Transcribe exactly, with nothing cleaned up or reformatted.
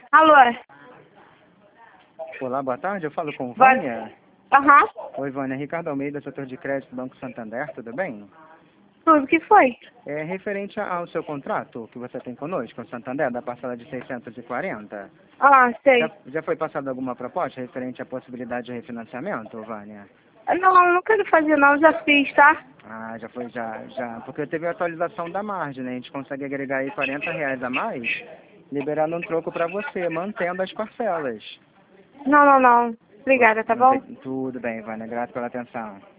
Alô? Olá, boa tarde. Eu falo com Vai- Vânia. Aham. Oi, Vânia. Ricardo Almeida, setor de crédito do Banco Santander. Tudo bem? Tudo que foi? É referente ao seu contrato que você tem conosco, o Santander, da parcela de seiscentos e quarenta. Ah, sei. Já, já foi passada alguma proposta referente à possibilidade de refinanciamento, Vânia? Não, não quero fazer não, já fiz, tá? Ah, já foi, já, já. Porque teve a atualização da margem, né? A gente consegue agregar aí quarenta reais a mais, liberando um troco para você, mantendo as parcelas. Não, não, não. Obrigada, tá Não bom? tem- Tudo bem, Vânia. Grato pela atenção.